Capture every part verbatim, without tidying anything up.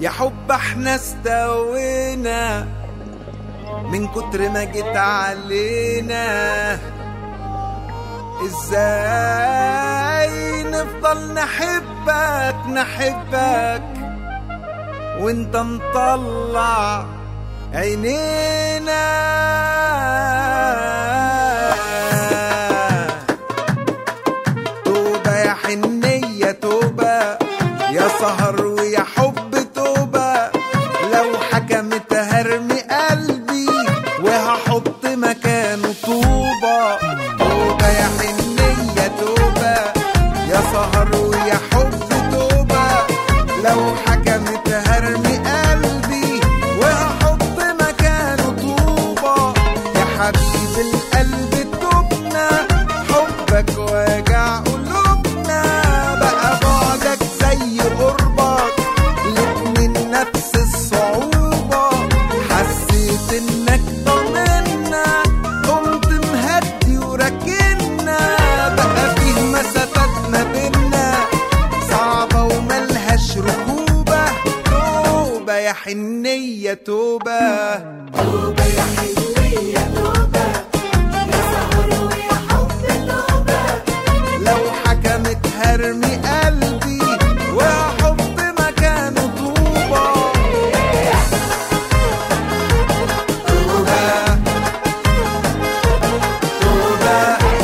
يا حب احنا استوينا من كتر ما جيت علينا. ازاي نفضل نحبك نحبك وانت مطلع عينينا؟ توبة يا حنية توبة يا سهر ويا حب توبة، لو حكمت هرمي قلبي وهحط مكانه طوبة. توبة يا حنية توبة يا سهر ويا حب توبة، لو حكمت هرمي قلبي وهحط مكانه طوبة. يا حبيب القلب توبنا، حبك واجع قلوبنا، بقى بعدك زي قربك الاتنين نفس الصعوبة. حسيت انك ضمنا قمت مهدي وراكنا، بقى فيه مسافات ما بينا صعبة وملهاش ركوبة. توبة يا حنية توبة، توبة يا حنية توبة يا سهر ويا حب توبة، لو حكمت هرمي قلبي وهحط مكانه طوبة. توبة توبة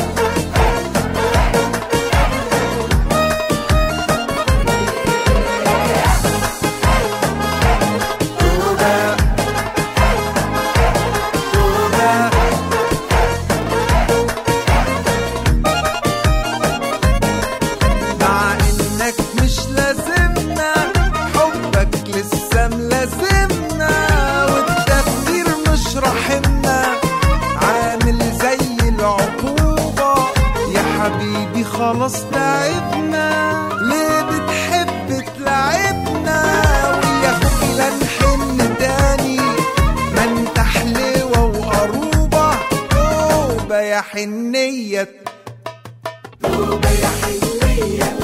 مع انك مش لازمنا، حبك لسه ملازمنا، والتفكير مش رحمنا، عامل زي العقوبة. يا حبيبي خلاص تعبنا، ليه بتحب تلعبنا؟ ويا اخوك لا نحن تاني، ما انت حلوة وقروبة. توبة يا حنية توبة يا حنية